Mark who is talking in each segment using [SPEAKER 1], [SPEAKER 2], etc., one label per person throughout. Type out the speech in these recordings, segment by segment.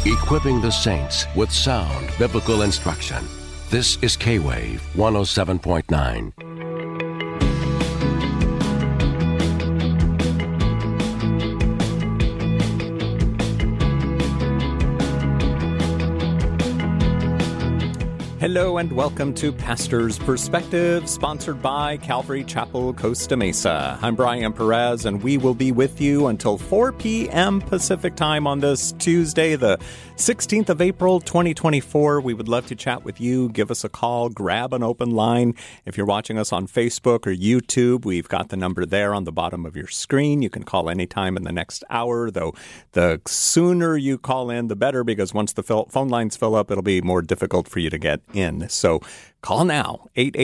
[SPEAKER 1] equipping the saints with sound biblical instruction. This is K-Wave 107.9.
[SPEAKER 2] Hello and welcome to Pastor's Perspective, sponsored by Calvary Chapel, Costa Mesa. I'm Brian Perez, and we will be with you until 4 p.m. Pacific time on this Tuesday, the 16th of April, 2024. We would love to chat with you. Give us a call. Grab an open line. If you're watching us on Facebook or YouTube, we've got the number there on the bottom of your screen. You can call anytime in the next hour, though the sooner you call in, the better, because once the phone lines fill up, it'll be more difficult for you to get in. So call now,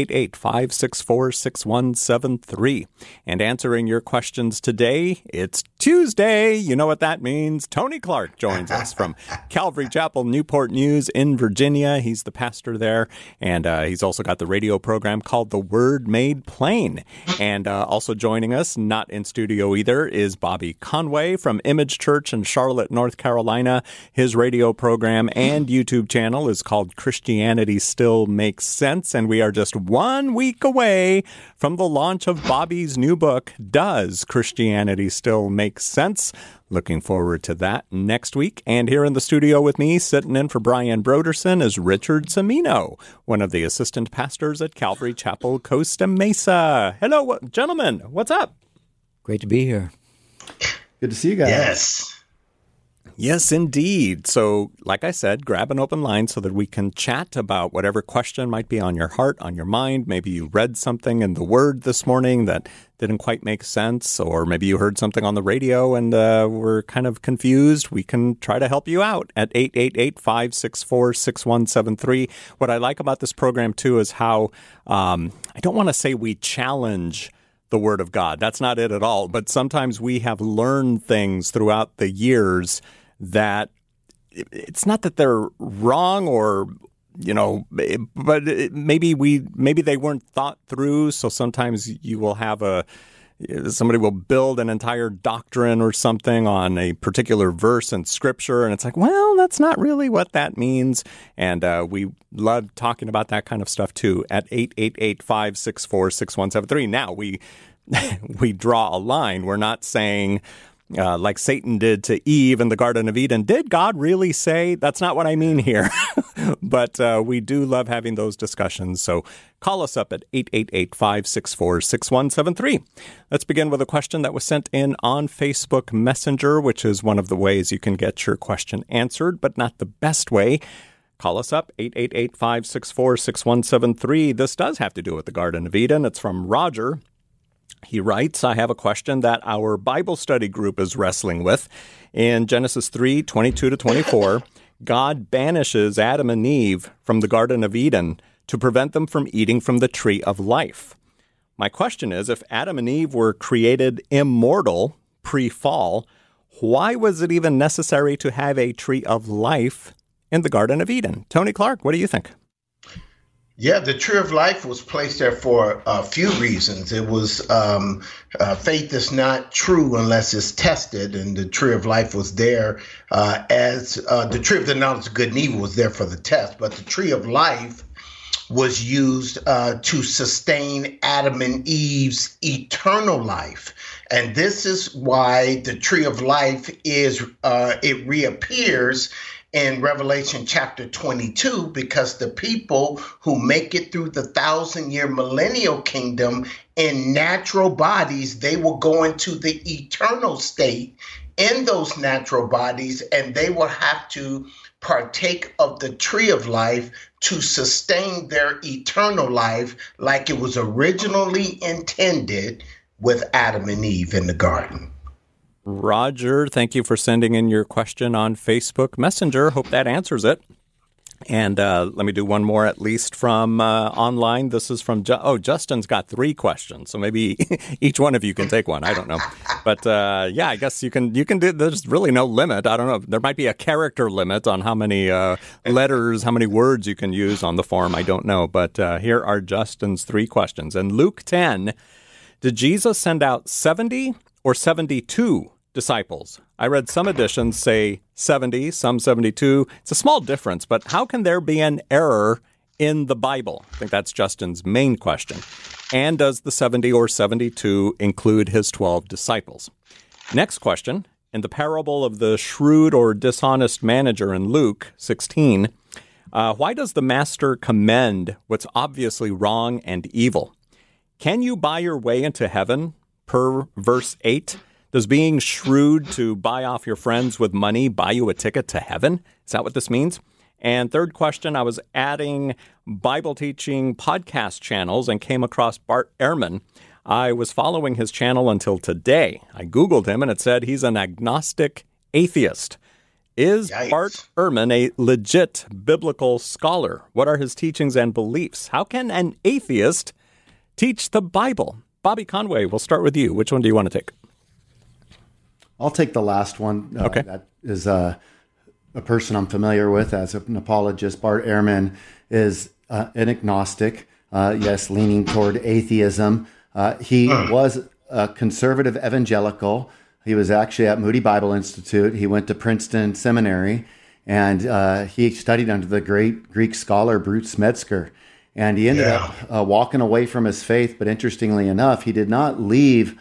[SPEAKER 2] 888-564-6173. And answering your questions today, it's Tuesday. You know what that means. Tony Clark joins us from Calvary Chapel, Newport News in Virginia. He's the pastor there, and he's also got the radio program called The Word Made Plain. And also joining us, not in studio either, is Bobby Conway from Image Church in Charlotte, North Carolina. His radio program and YouTube channel is called Christianity Still Makes Sense, and we are just 1 week away from the launch of Bobby's new book, Does Christianity Still Make Sense? Looking forward to that next week. And here in the studio with me, sitting in for Brian Broderson, is Richard Cimino, one of the assistant pastors at Calvary Chapel, Costa Mesa. Hello, gentlemen. What's up?
[SPEAKER 3] Great to be here.
[SPEAKER 4] Good to see you guys.
[SPEAKER 5] Yes.
[SPEAKER 2] Yes, indeed. So, like I said, grab an open line so that we can chat about whatever question might be on your heart, on your mind. Maybe you read something in the Word this morning that didn't quite make sense, or maybe you heard something on the radio and were kind of confused. We can try to help you out at 888-564-6173. What I like about this program, too, is how I don't want to say we challenge the Word of God. That's not it at all. But sometimes we have learned things throughout the years that it's not that they're wrong or, you know, but maybe they weren't thought through. So sometimes you will have somebody will build an entire doctrine or something on a particular verse in Scripture, and it's like, well, that's not really what that means. And we love talking about that kind of stuff, too, at 888-564-6173. Now, we draw a line. We're not saying, like Satan did to Eve in the Garden of Eden, did God really say? That's not what I mean here. But we do love having those discussions. So call us up at 888-564-6173. Let's begin with a question that was sent in on Facebook Messenger, which is one of the ways you can get your question answered, but not the best way. Call us up, 888-564-6173. This does have to do with the Garden of Eden. It's from Roger. He writes, I have a question that our Bible study group is wrestling with. In Genesis 3:22-24, God banishes Adam and Eve from the Garden of Eden to prevent them from eating from the tree of life. My question is, if Adam and Eve were created immortal pre-fall, why was it even necessary to have a tree of life in the Garden of Eden? Tony Clark, what do you think?
[SPEAKER 5] Yeah, the tree of life was placed there for a few reasons. It was faith is not true unless it's tested, and the tree of life was there as the tree of the knowledge of good and evil was there for the test. But the tree of life was used to sustain Adam and Eve's eternal life. And this is why the tree of life it reappears in Revelation chapter 22, because the people who make it through the 1,000-year millennial kingdom in natural bodies, they will go into the eternal state in those natural bodies, and they will have to partake of the tree of life to sustain their eternal life like it was originally intended with Adam and Eve in the garden.
[SPEAKER 2] Roger, thank you for sending in your question on Facebook Messenger. Hope that answers it. And let me do one more, at least from online. This is from Justin's got 3 questions, so maybe each one of you can take one. I don't know, but yeah, I guess you can do. There's really no limit. I don't know. There might be a character limit on how many letters, how many words you can use on the form. I don't know, but here are Justin's 3 questions. In Luke 10, did Jesus send out 70 or 72 disciples? I read some editions say 70, some 72. It's a small difference, but how can there be an error in the Bible? I think that's Justin's main question. And does the 70 or 72 include his 12 disciples? Next question. In the parable of the shrewd or dishonest manager in Luke 16, why does the master commend what's obviously wrong and evil? Can you buy your way into heaven? Per verse 8, does being shrewd to buy off your friends with money buy you a ticket to heaven? Is that what this means? And third question, I was adding Bible teaching podcast channels and came across Bart Ehrman. I was following his channel until today. I Googled him and it said he's an agnostic atheist. Is
[SPEAKER 5] Yikes.
[SPEAKER 2] Bart Ehrman a legit biblical scholar? What are his teachings and beliefs? How can an atheist teach the Bible? Bobby Conway, we'll start with you. Which one do you want to take?
[SPEAKER 4] I'll take the last one.
[SPEAKER 2] Okay.
[SPEAKER 4] That is a person I'm familiar with as an apologist. Bart Ehrman is an agnostic, yes, leaning toward atheism. He was a conservative evangelical. He was actually at Moody Bible Institute. He went to Princeton Seminary, and he studied under the great Greek scholar Bruce Metzger. And he ended up walking away from his faith. But interestingly enough, he did not leave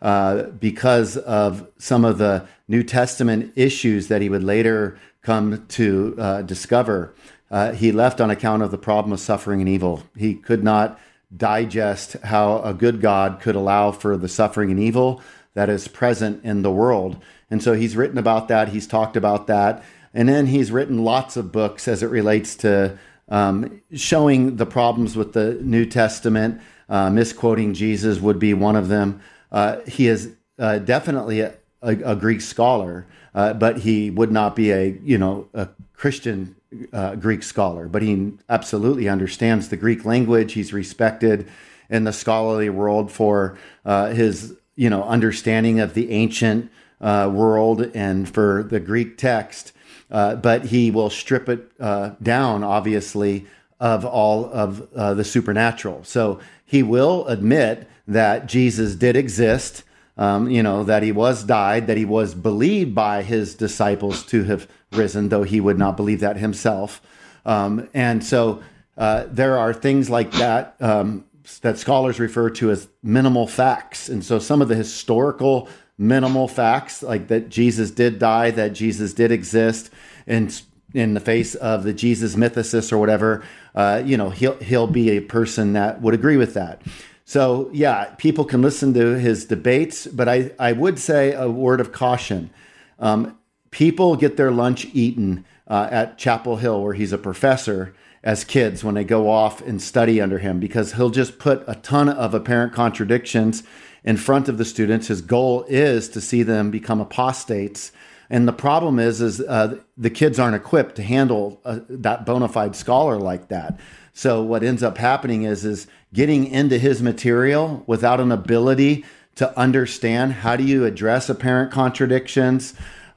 [SPEAKER 4] because of some of the New Testament issues that he would later come to discover. He left on account of the problem of suffering and evil. He could not digest how a good God could allow for the suffering and evil that is present in the world. And so he's written about that. He's talked about that. And then he's written lots of books as it relates to showing the problems with the New Testament. Misquoting Jesus would be one of them. He is definitely a Greek scholar, but he would not be a Christian Greek scholar. But he absolutely understands the Greek language. He's respected in the scholarly world for his understanding of the ancient world and for the Greek text. But he will strip it down, obviously, of all of the supernatural. So he will admit that Jesus did exist, that he was died, that he was believed by his disciples to have risen, though he would not believe that himself. And so there are things like that that scholars refer to as minimal facts. And so some of the historical minimal facts, like that Jesus did die, that Jesus did exist, and in the face of the Jesus mythicists or whatever, he'll be a person that would agree with that. So yeah, people can listen to his debates, but I would say a word of caution. People get their lunch eaten at Chapel Hill, where he's a professor, as kids when they go off and study under him, because he'll just put a ton of apparent contradictions in front of the students. His goal is to see them become apostates. And the problem is the kids aren't equipped to handle that bona fide scholar like that. So what ends up happening is getting into his material without an ability to understand how do you address apparent contradictions.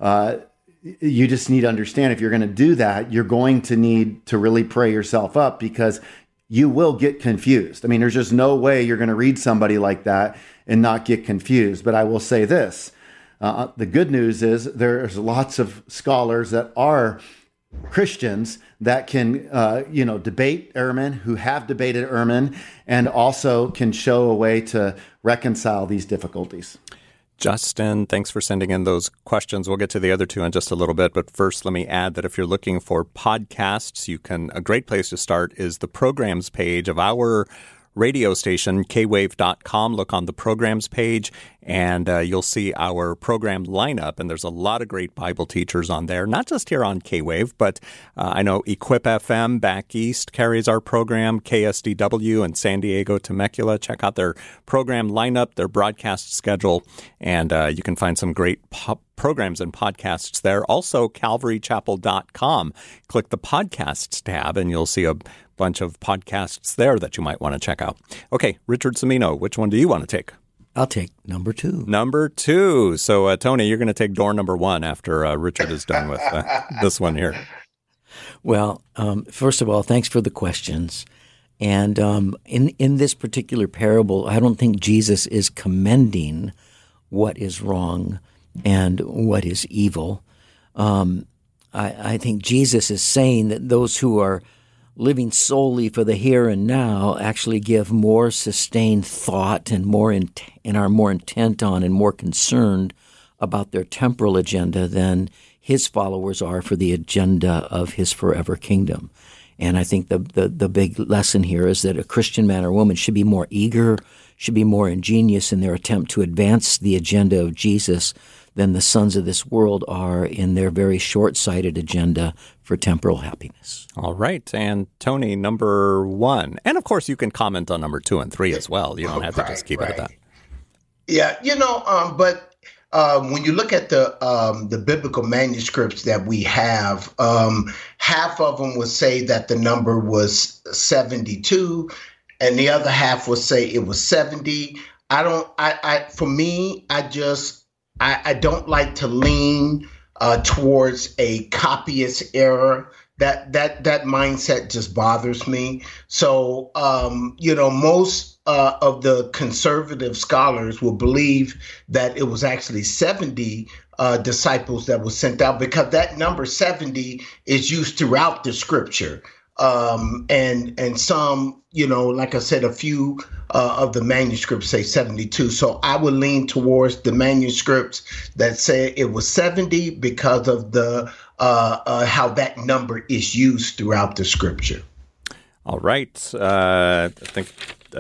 [SPEAKER 4] You just need to understand, if you're going to do that, you're going to need to really pray yourself up, because you will get confused. I mean, there's just no way you're going to read somebody like that and not get confused. But I will say this. The good news is there's lots of scholars that are Christians that can, debate Ehrman, who have debated Ehrman, and also can show a way to reconcile these difficulties.
[SPEAKER 2] Justin, thanks for sending in those questions. We'll get to the other two in just a little bit. But first, let me add that if you're looking for podcasts, a great place to start is the programs page of our radio station, kwave.com. Look on the programs page, and you'll see our program lineup. And there's a lot of great Bible teachers on there, not just here on K-Wave, but I know Equip FM back east carries our program, KSDW in San Diego, Temecula. Check out their program lineup, their broadcast schedule, and you can find some great programs and podcasts there. Also, calvarychapel.com. Click the podcasts tab, and you'll see a bunch of podcasts there that you might want to check out. Okay, Richard Cimino, which one do you want to take?
[SPEAKER 3] I'll take number 2.
[SPEAKER 2] Number 2. So, Tony, you're going to take door number 1 after Richard is done with this one here.
[SPEAKER 3] Well, first of all, thanks for the questions. And in this particular parable, I don't think Jesus is commending what is wrong. and what is evil. I think Jesus is saying that those who are living solely for the here and now actually give more sustained thought and and are more intent on and more concerned about their temporal agenda than his followers are for the agenda of his forever kingdom. And I think the big lesson here is that a Christian man or woman should be more eager, should be more ingenious in their attempt to advance the agenda of Jesus than the sons of this world are in their very short-sighted agenda for temporal happiness.
[SPEAKER 2] All right. And Tony, number 1. And of course, you can comment on number 2 and 3 as well. You don't have to just keep it at that.
[SPEAKER 5] Yeah, but when you look at the biblical manuscripts that we have, half of them would say that the number was 72, and the other half would say it was 70. For me, I don't like to lean towards a copyist error. That mindset just bothers me. So, most of the conservative scholars will believe that it was actually 70 disciples that were sent out, because that number 70 is used throughout the scripture. And some, like I said, a few of the manuscripts say 72. So I would lean towards the manuscripts that say it was 70 because of the how that number is used throughout the scripture.
[SPEAKER 2] All right. I think,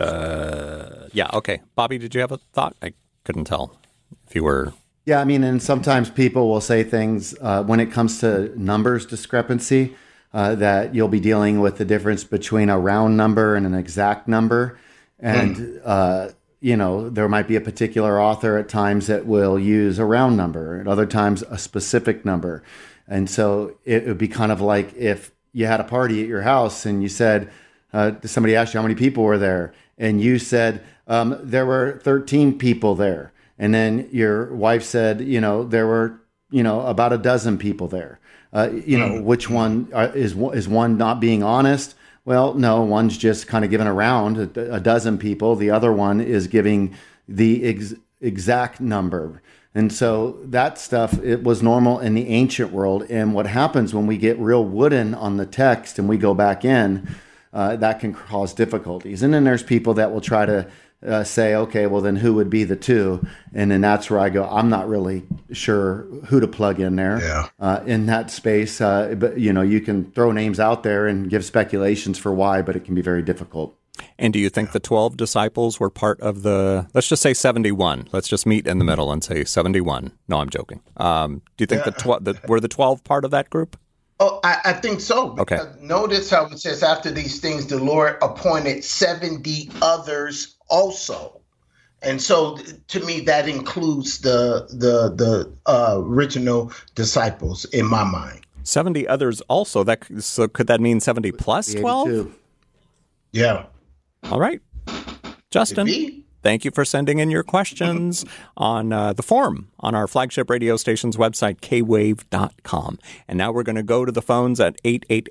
[SPEAKER 2] okay. Bobby, did you have a thought? I couldn't tell if you were...
[SPEAKER 4] Yeah, and sometimes people will say things when it comes to numbers discrepancy, that you'll be dealing with the difference between a round number and an exact number. And, there might be a particular author at times that will use a round number, and other times a specific number. And so it would be kind of like if you had a party at your house and you said, somebody asked you how many people were there, and you said, there were 13 people there. And then your wife said, there were, about a dozen people there. Which one is one not being honest? Well, no, one's just kind of giving around a dozen people. The other one is giving the exact number. And so that stuff, it was normal in the ancient world. And what happens when we get real wooden on the text and we go back in, that can cause difficulties. And then there's people that will try to say, okay, well, then who would be the two? And then that's where I go, I'm not really sure who to plug in there in that space. But, you can throw names out there and give speculations for why, but it can be very difficult.
[SPEAKER 2] And do you think the 12 disciples were part of let's just say 71. Let's just meet in the middle and say 71. No, I'm joking. Do you think were the 12 part of that group?
[SPEAKER 5] Oh, I think so. Because
[SPEAKER 2] okay.
[SPEAKER 5] Notice how it says, after these things, the Lord appointed 70 others also. And so to me, that includes the original disciples in my mind.
[SPEAKER 2] 70 others also. So could that mean 70 plus 12?
[SPEAKER 5] Yeah.
[SPEAKER 2] All right. Justin, thank you for sending in your questions on the forum on our flagship radio station's website, kwave.com. And now we're going to go to the phones at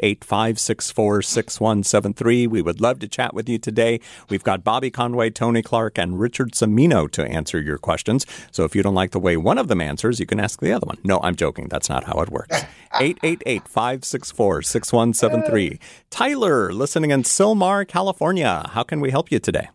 [SPEAKER 2] 888-564-6173. We would love to chat with you today. We've got Bobby Conway, Tony Clark, and Richard Cimino to answer your questions. So if you don't like the way one of them answers, you can ask the other one. No, I'm joking. That's not how it works. 888-564-6173. Tyler, listening in Sylmar, California. How can we help you today?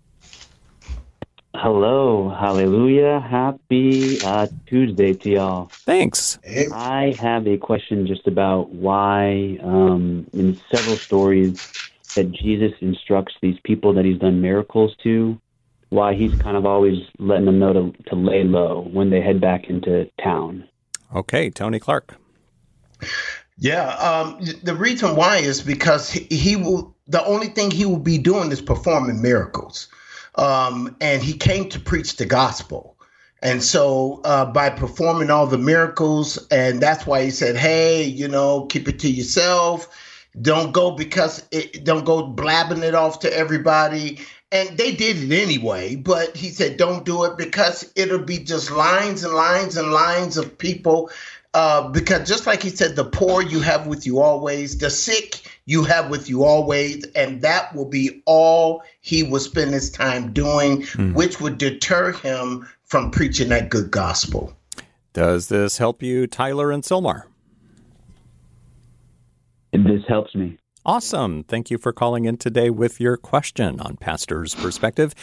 [SPEAKER 6] Hello, hallelujah, happy Tuesday to y'all.
[SPEAKER 2] Thanks.
[SPEAKER 6] I have a question just about why in several stories that Jesus instructs these people that he's done miracles to, why he's kind of always letting them know to lay low when they head back into town.
[SPEAKER 2] Okay, Tony Clark.
[SPEAKER 5] Yeah, the reason why is because the only thing he will be doing is performing miracles. And he came to preach the gospel. And so by performing all the miracles, and that's why he said, hey, keep it to yourself. Don't go don't go blabbing it off to everybody. And they did it anyway. But he said, don't do it, because it'll be just lines and lines and lines of people. Because just like he said, the poor you have with you always, the sick you have with you always, and that will be all he will spend his time doing, which would deter him from preaching that good gospel.
[SPEAKER 2] Does this help you, Tyler and Sylmar?
[SPEAKER 6] This helps me.
[SPEAKER 2] Awesome. Thank you for calling in today with your question on Pastor's Perspective.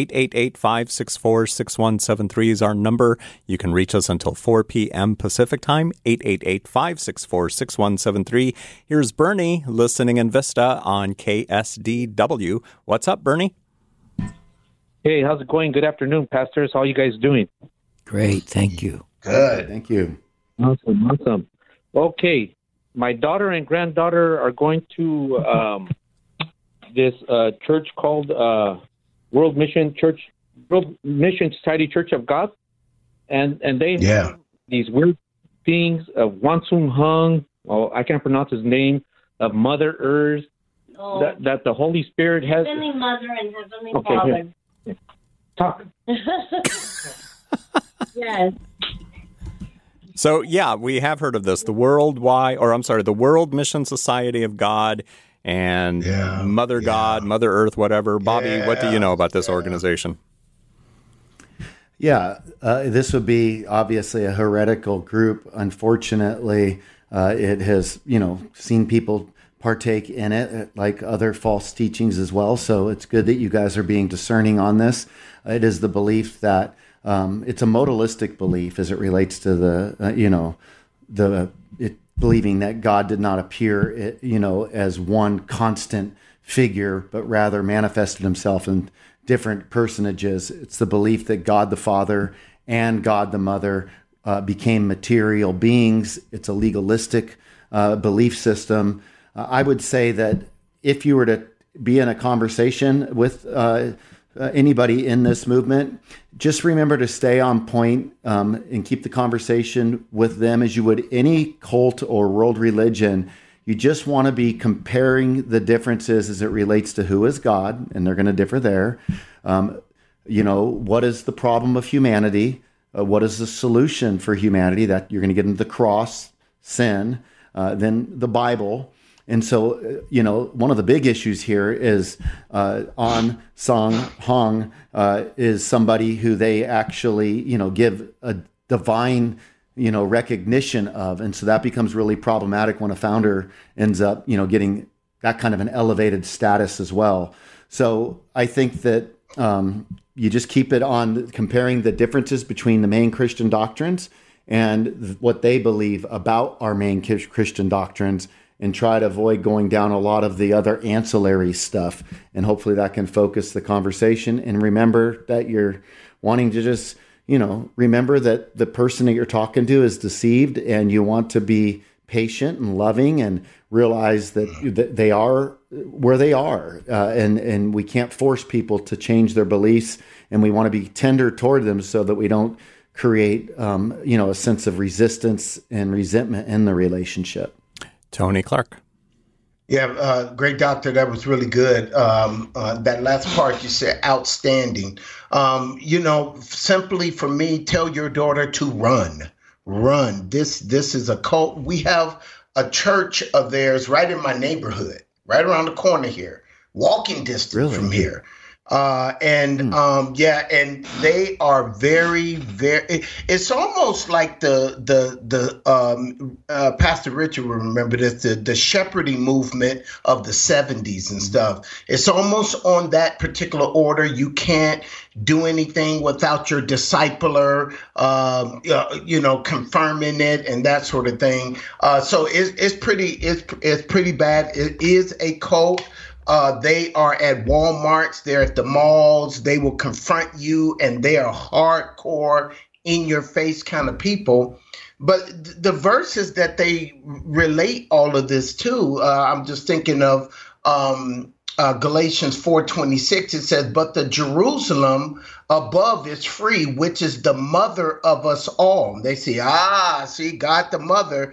[SPEAKER 2] 888-564-6173 is our number. You can reach us until 4 p.m. Pacific Time, 888-564-6173. Here's Bernie listening in Vista on KSDW. What's up, Bernie?
[SPEAKER 7] Hey, how's it going? Good afternoon, pastors. How are you guys doing?
[SPEAKER 3] Great, thank you.
[SPEAKER 5] Good.
[SPEAKER 4] Thank you.
[SPEAKER 7] Awesome. Okay, my daughter and granddaughter are going to this church called World Mission Society Church of God, and they have these weird things of Wansung Hung. Oh, I can't pronounce his name. Of Mother Earth. That the Holy Spirit has.
[SPEAKER 8] Heavenly Mother and Heavenly
[SPEAKER 7] Father. Talk.
[SPEAKER 8] Yes.
[SPEAKER 2] So, yeah, we have heard of this. The World Mission Society of God and Mother God, Mother Earth, whatever. Bobby, what do you know about this organization?
[SPEAKER 4] Yeah, this would be obviously a heretical group. Unfortunately, it has, seen people partake in it, like other false teachings as well. So it's good that you guys are being discerning on this. It is the belief that it's a modalistic belief as it relates to believing that God did not appear, as one constant figure, but rather manifested himself in different personages. It's the belief that God the Father and God the Mother became material beings. It's a legalistic belief system. I would say that if you were to be in a conversation with anybody in this movement, just remember to stay on point and keep the conversation with them as you would any cult or world religion. You just want to be comparing the differences as it relates to who is God, and they're going to differ there. What is the problem of humanity? What is the solution for humanity? That you're going to get into the cross, sin, then the Bible. And so, one of the big issues here is An Song Hong is somebody who they actually, give a divine, recognition of. And so that becomes really problematic when a founder ends up, getting that kind of an elevated status as well. So I think that you just keep it on comparing the differences between the main Christian doctrines and what they believe about our main Christian doctrines, and try to avoid going down a lot of the other ancillary stuff. And hopefully that can focus the conversation. And remember that you're wanting to just, remember that the person that you're talking to is deceived, and you want to be patient and loving and realize that they are where they are. And we can't force people to change their beliefs, and we want to be tender toward them so that we don't create, a sense of resistance and resentment in the relationship.
[SPEAKER 2] Tony Clark.
[SPEAKER 5] Yeah, great, doctor. That was really good. That last part you said, outstanding. Simply for me, tell your daughter to run. This is a cult. We have a church of theirs right in my neighborhood, right around the corner here, walking distance from here. And they are very, very, it's almost like Pastor Richard will remember this, the shepherding movement of the 70s and stuff. It's almost on that particular order. You can't do anything without your discipler, confirming it and that sort of thing. So it's pretty bad. It is a cult. They are at Walmarts, they're at the malls, they will confront you, and they are hardcore, in your face kind of people. But the verses that they relate all of this to, I'm just thinking of Galatians 4:26. It says, but the Jerusalem above is free, which is the mother of us all. They say, God the mother,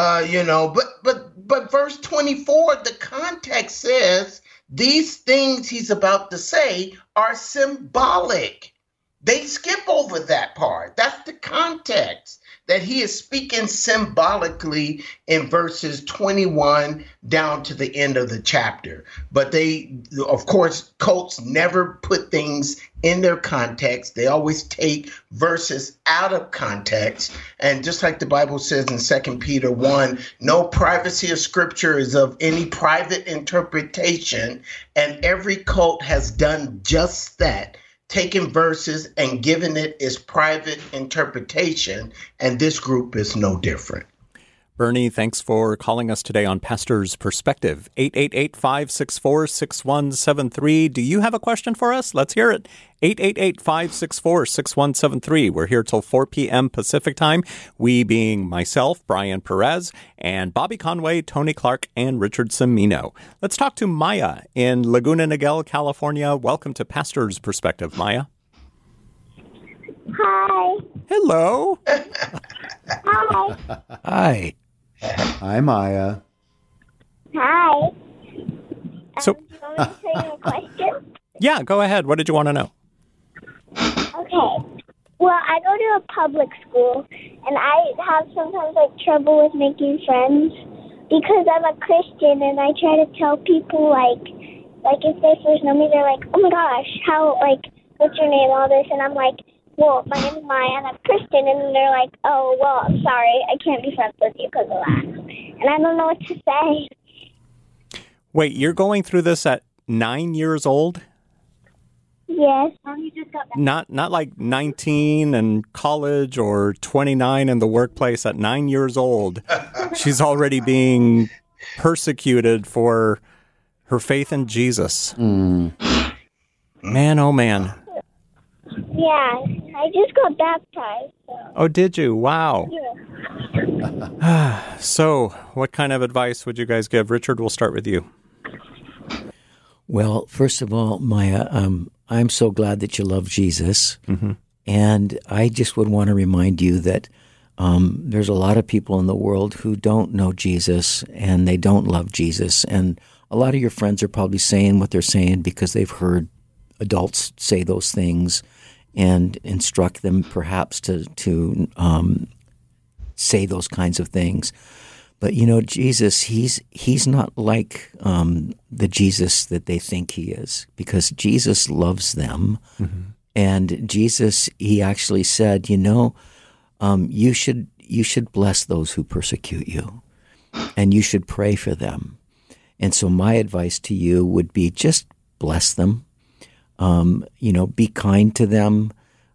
[SPEAKER 5] but verse 24, the context says these things he's about to say are symbolic. They skip over that part. That's the context. that he is speaking symbolically in verses 21 down to the end of the chapter. But they, of course, cults never put things in their context. They always take verses out of context. And just like the Bible says in 2 Peter 1, no privacy of scripture is of any private interpretation. And every cult has done just that, taken verses and given it its private interpretation. And this group is no different.
[SPEAKER 2] Bernie, thanks for calling us today on Pastor's Perspective. 888-564-6173. Do you have a question for us? Let's hear it. 888-564-6173. We're here till 4 p.m. Pacific time. We being myself, Brian Perez, and Bobby Conway, Tony Clark, and Richard Cimino. Let's talk to Maya in Laguna Niguel, California. Welcome to Pastor's Perspective, Maya.
[SPEAKER 8] Hi.
[SPEAKER 2] Hello.
[SPEAKER 8] Hi.
[SPEAKER 3] Hi.
[SPEAKER 4] Hi, Maya.
[SPEAKER 8] Hi.
[SPEAKER 2] So,
[SPEAKER 8] do you want me to tell you a question?
[SPEAKER 2] Yeah, go ahead. What did you want to know?
[SPEAKER 8] Okay. Well, I go to a public school, and I have sometimes trouble with making friends because I'm a Christian, and I try to tell people like if they first know me, they're like, "Oh my gosh, how what's your name?" All this, and I'm like, "Well, my name is Maya, and I'm Christian," and they're like, "Oh, well, I'm sorry, I can't be friends with you because of that," and I don't know what to say.
[SPEAKER 2] Wait, you're going through this at 9 years old?
[SPEAKER 8] Yes.
[SPEAKER 2] Not like 19 in college or 29 in the workplace. At 9 years old, she's already being persecuted for her faith in Jesus. Man, oh man.
[SPEAKER 8] Yeah, I just got baptized. So.
[SPEAKER 2] Oh, did you? Wow.
[SPEAKER 8] Yeah.
[SPEAKER 2] So, what kind of advice would you guys give? Richard, we'll start with you.
[SPEAKER 3] Well, first of all, Maya, I'm so glad that you love Jesus. Mm-hmm. And I just would want to remind you that there's a lot of people in the world who don't know Jesus and they don't love Jesus. And a lot of your friends are probably saying what they're saying because they've heard adults say those things and instruct them perhaps to say those kinds of things. But, you know, Jesus, he's not like the Jesus that they think he is, because Jesus loves them. Mm-hmm. And Jesus, he actually said, you should bless those who persecute you, and you should pray for them. And so my advice to you would be just bless them, be kind to them.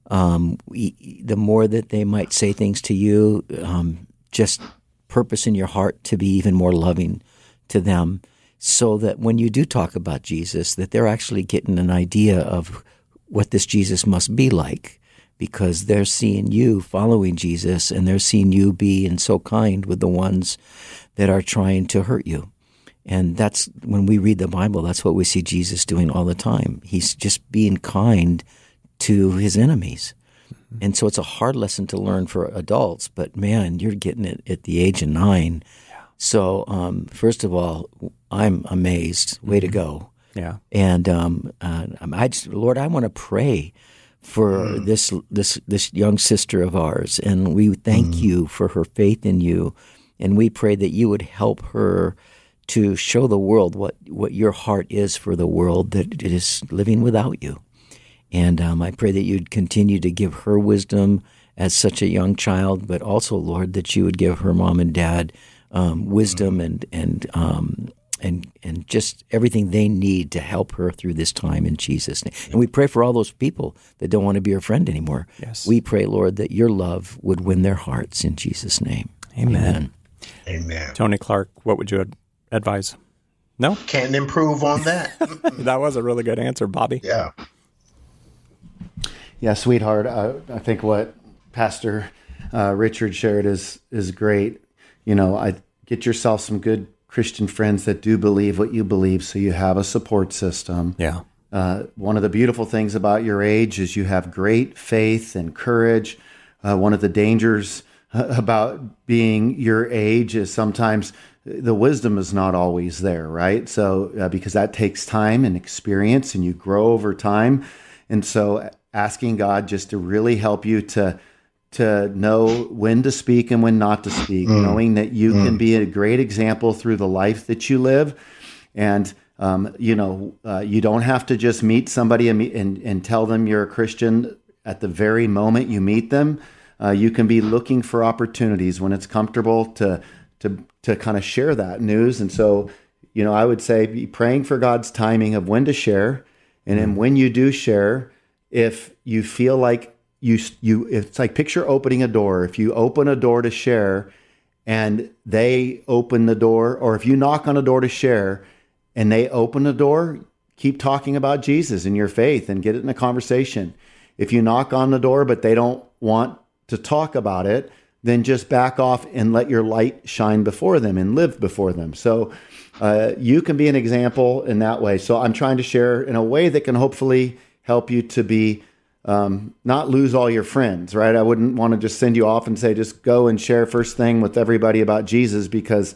[SPEAKER 3] The more that they might say things to you, just purpose in your heart to be even more loving to them, so that when you do talk about Jesus, that they're actually getting an idea of what this Jesus must be like, because they're seeing you following Jesus, and they're seeing you being so kind with the ones that are trying to hurt you. And that's when we read the Bible, that's what we see Jesus doing all the time. He's just being kind to his enemies. And so it's a hard lesson to learn for adults, but man, you're getting it at the age of 9. Yeah. So first of all, I'm amazed. Way to go.
[SPEAKER 2] Yeah.
[SPEAKER 3] And Lord, I want to pray for this young sister of ours, and we thank you for her faith in you, and we pray that you would help her to show the world what your heart is for the world that is living without you. And I pray that you'd continue to give her wisdom as such a young child, but also, Lord, that you would give her mom and dad wisdom and just everything they need to help her through this time in Jesus' name. And we pray for all those people that don't want to be her friend anymore.
[SPEAKER 2] Yes.
[SPEAKER 3] We pray, Lord, that your love would win their hearts in Jesus' name.
[SPEAKER 2] Amen.
[SPEAKER 5] Amen.
[SPEAKER 2] Tony Clark, what would you advise? No?
[SPEAKER 5] Can't improve on that.
[SPEAKER 2] That was a really good answer, Bobby.
[SPEAKER 5] Yeah.
[SPEAKER 4] Yeah, sweetheart, I think what Pastor Richard shared is great. Get yourself some good Christian friends that do believe what you believe, so you have a support system.
[SPEAKER 2] Yeah.
[SPEAKER 4] One of the beautiful things about your age is you have great faith and courage. One of the dangers about being your age is sometimes the wisdom is not always there, right? So because that takes time and experience, and you grow over time. And so asking God just to really help you to to know when to speak and when not to speak, knowing that you can be a great example through the life that you live. And, you don't have to just meet somebody and tell them you're a Christian at the very moment you meet them. You can be looking for opportunities when it's comfortable to kind of share that news. And so, I would say be praying for God's timing of when to share. And then when you do share, if you feel like it's like picture opening a door. If you open a door to share and they open the door, or if you knock on a door to share and they open the door, keep talking about Jesus and your faith and get it in a conversation. If you knock on the door, but they don't want to talk about it, then just back off and let your light shine before them and live before them. So you can be an example in that way. So I'm trying to share in a way that can hopefully help you to be not lose all your friends, right? I wouldn't want to just send you off and say, just go and share first thing with everybody about Jesus, because,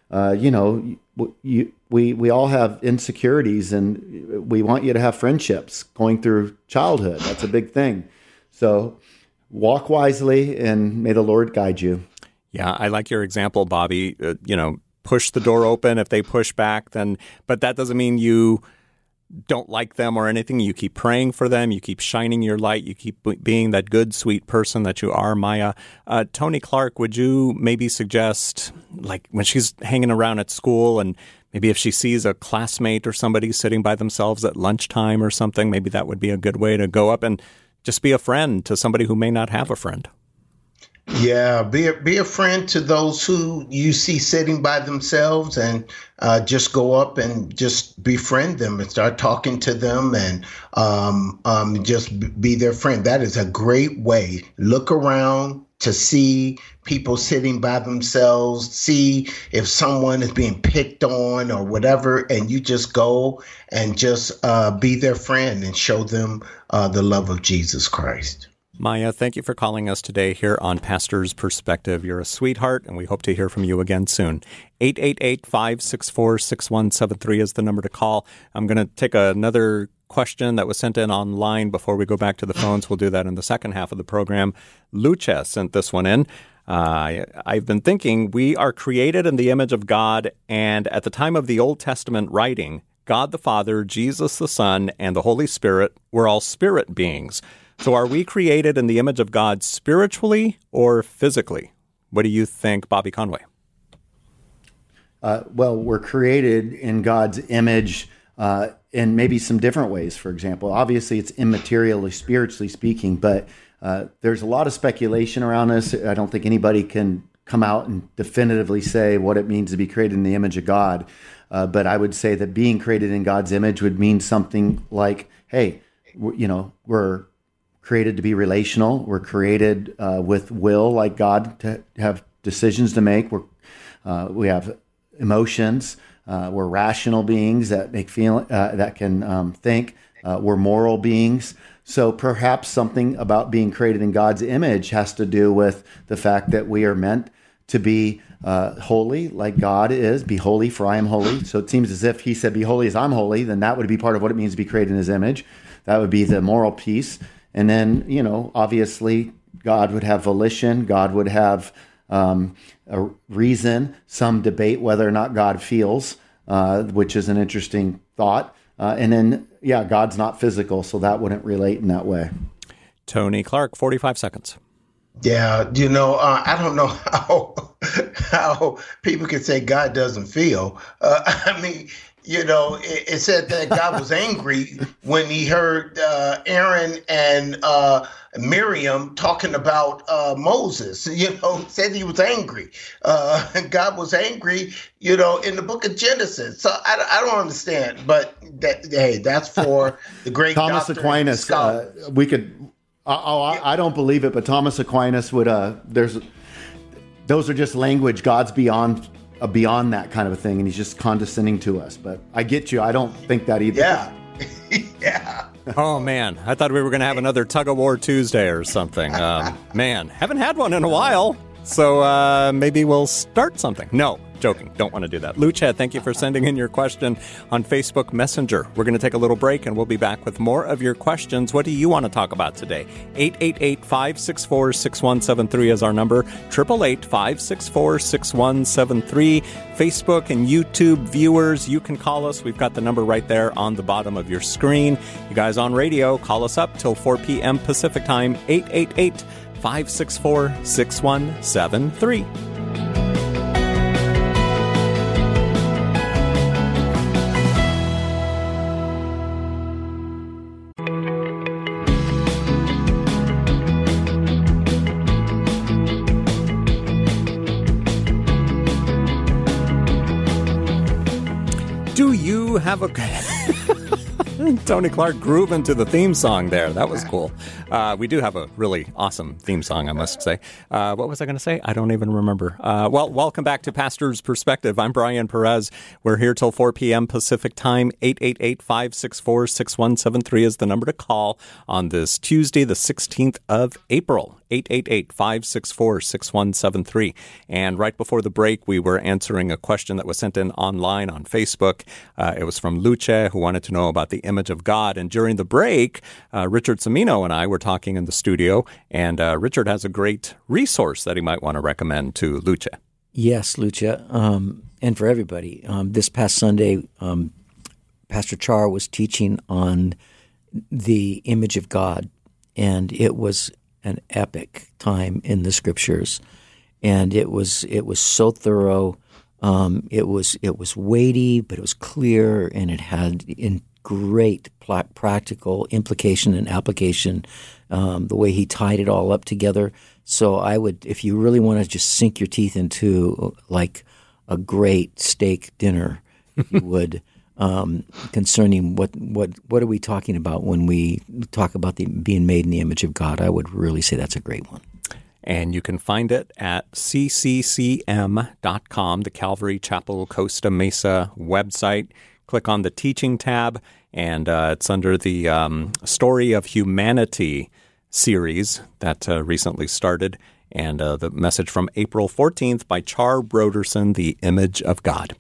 [SPEAKER 4] we all have insecurities and we want you to have friendships going through childhood. That's a big thing. So walk wisely and may the Lord guide you.
[SPEAKER 2] Yeah, I like your example, Bobby. Push the door open. If they push back, but that doesn't mean you don't like them or anything. You keep praying for them. You keep shining your light. You keep being that good, sweet person that you are, Maya. Tony Clark, would you maybe suggest, like when she's hanging around at school and maybe if she sees a classmate or somebody sitting by themselves at lunchtime or something, maybe that would be a good way to go up and just be a friend to somebody who may not have a friend?
[SPEAKER 5] Yeah, be a friend to those who you see sitting by themselves, and just go up and just befriend them and start talking to them, and just be their friend. That is a great way. Look around to see people sitting by themselves, see if someone is being picked on or whatever, and you just go and just be their friend and show them the love of Jesus Christ.
[SPEAKER 2] Maya, thank you for calling us today here on Pastor's Perspective. You're a sweetheart, and we hope to hear from you again soon. 888-564-6173 is the number to call. I'm going to take another question that was sent in online before we go back to the phones. We'll do that in the second half of the program. Lucha sent this one in. I've been thinking, we are created in the image of God, and at the time of the Old Testament writing, God the Father, Jesus the Son, and the Holy Spirit were all spirit beings. So are we created in the image of God spiritually or physically? What do you think, Bobby Conway?
[SPEAKER 4] Well, we're created in God's image in maybe some different ways. For example, obviously it's immaterially, spiritually speaking, but there's a lot of speculation around this. I don't think anybody can come out and definitively say what it means to be created in the image of God. But I would say that being created in God's image would mean something like, hey, we're created to be relational. We're created with will, like God, to have decisions to make. We have emotions. We're rational beings that that can think. We're moral beings. So perhaps something about being created in God's image has to do with the fact that we are meant to be holy, like God is. Be holy, for I am holy. So it seems as if He said, "Be holy as I'm holy." Then that would be part of what it means to be created in His image. That would be the moral piece. And then, obviously, God would have volition. God would have a reason. Some debate whether or not God feels, which is an interesting thought. And then, God's not physical, so that wouldn't relate in that way.
[SPEAKER 2] Tony Clark, 45 seconds.
[SPEAKER 5] Yeah, I don't know how people can say God doesn't feel. It said that God was angry when He heard Aaron and Miriam talking about Moses. Said He was angry. And God was angry, in the book of Genesis. So I don't understand. But that's for the great
[SPEAKER 4] Thomas Aquinas. I don't believe it, but Thomas Aquinas would. Those are just language. God's beyond that kind of a thing, and He's just condescending to us. But I get you. I don't think that either.
[SPEAKER 5] Yeah. Yeah.
[SPEAKER 2] Oh, man. I thought we were going to have another Tug of War Tuesday or something. Man, haven't had one in a while. So maybe we'll start something. No, joking. Don't want to do that. Lucia, thank you for sending in your question on Facebook Messenger. We're going to take a little break, and we'll be back with more of your questions. What do you want to talk about today? 888-564-6173 is our number. 888-564-6173. Facebook and YouTube viewers, you can call us. We've got the number right there on the bottom of your screen. You guys on radio, call us up till 4 p.m. Pacific time, 888-564-6173. Do you have a... Tony Clark grooving to the theme song there. That was cool. We do have a really awesome theme song, I must say. What was I going to say? I don't even remember. Well, welcome back to Pastor's Perspective. I'm Brian Perez. We're here till 4 p.m. Pacific time. 888-564-6173 is the number to call on this Tuesday, the 16th of April. 888-564-6173. And right before the break, we were answering a question that was sent in online on Facebook. It was from Luce, who wanted to know about the image of God. And during the break, Richard Cimino and I were talking in the studio, and Richard has a great resource that he might want to recommend to Luce.
[SPEAKER 3] Yes, Luce, and for everybody. This past Sunday, Pastor Char was teaching on the image of God, and it was an epic time in the Scriptures, and it was so thorough. It was weighty, but it was clear, and it had great practical implication and application. The way he tied it all up together. So I would, if you really want to just sink your teeth into like a great steak dinner, you would. Concerning what are we talking about when we talk about being made in the image of God, I would really say that's a great one.
[SPEAKER 2] And you can find it at cccm.com, the Calvary Chapel Costa Mesa website. Click on the Teaching tab, and it's under the Story of Humanity series that recently started, and the message from April 14th by Char Broderson, The Image of God.